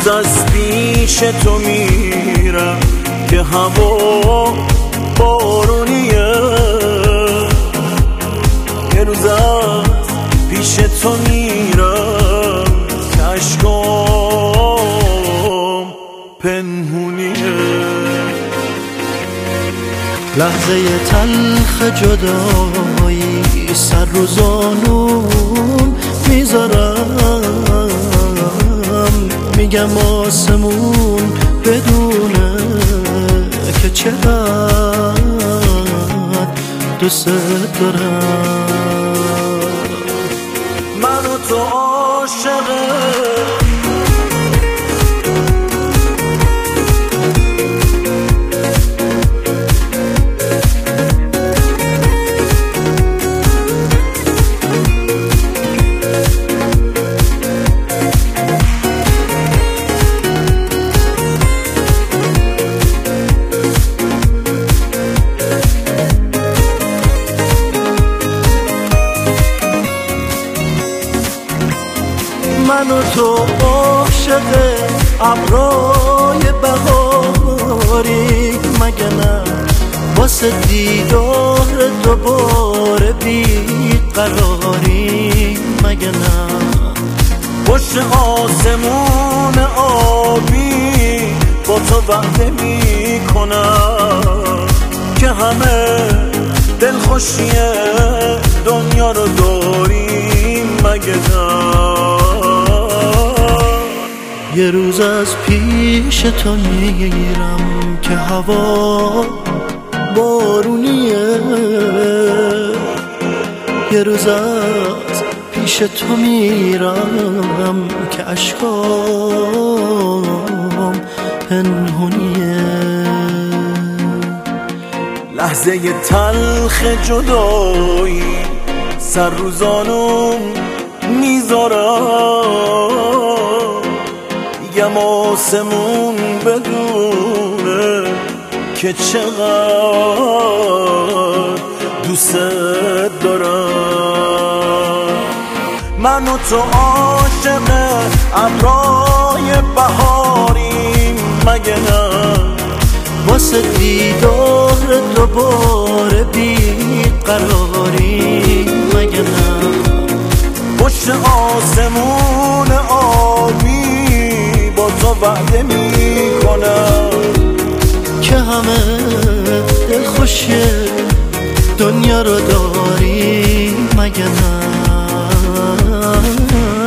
روز از پیش تو میرم که هوا بارونیه، یه روز از پیش تو میرم که اشکام پنهونیه. لحظه تلخ جدایی سر رو زانون میذارم، میگم آسمون بدونه که چقدر دوست دارم. من و تو عاشقه من و تو عاشق ابرای بهاری، مگه نه واسه دیدار دوباره بیقراری، مگه نه پشت آسمون آبی با تو وعده میکنم که همه دلخوشی دنیا رو داریم، مگه نه یه روز از پیش تو میرم که هوا بارونیه، یه روز از پیش تو میرم که اشکام پنهونیه. لحظه تلخ جدایی سر رو زانوم میذارم، میگم آسمون بدونه که چقدر دوست دارم. من و تو عاشق ابرای بهاریم، مگه نه واسه دیدار دوباره بیقراری، مگه نه پشت آسمون آبی با تو وعده میکنم که همه دلخوشی دنیا رو داری، مگه نه